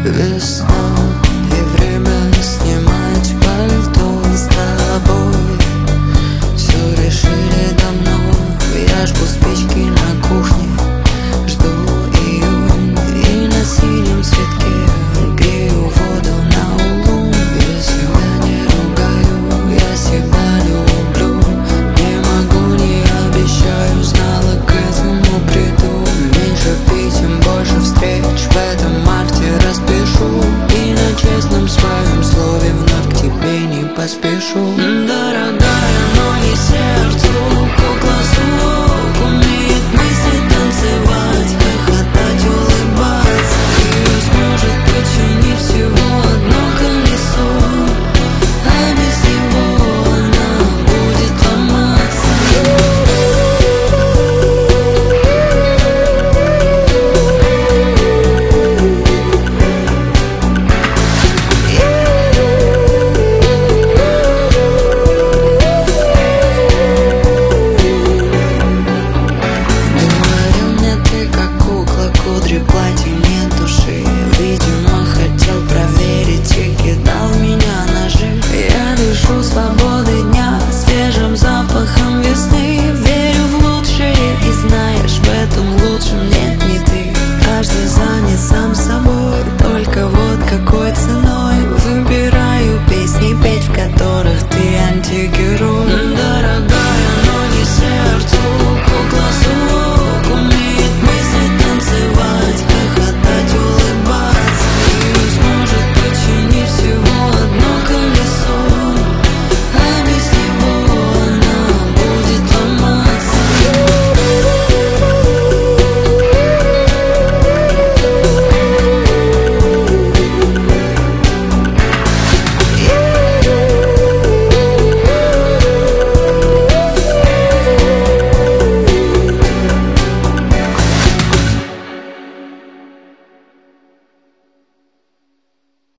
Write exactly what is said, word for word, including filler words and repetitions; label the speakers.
Speaker 1: Весна и время снимать пальто с тобой. Все решили давно. Я жгу спички на кухне, жду июнь, и на синем цветке грею воду на улун. Я себя не ругаю, я себя люблю. Не могу, не обещаю, знала, к этому приду. Меньше писем, больше встреч, в этом марте распишу. И на честном своем слове вновь к тебе не поспешу. Дорогая, но не сердцу, кукла звук, умеет мысли танцевать, хохотать, улыбаться. Ее сможет починить всего одно колесо, а без него она будет ломаться. Кудри, платье, нет души. Видимо, хотел проверить и кидал в меня ножи. Я дышу свободы дня, свежим запахом весны. Верю в лучшее и знаешь, в этом лучшем нет ни ты. Каждый занят сам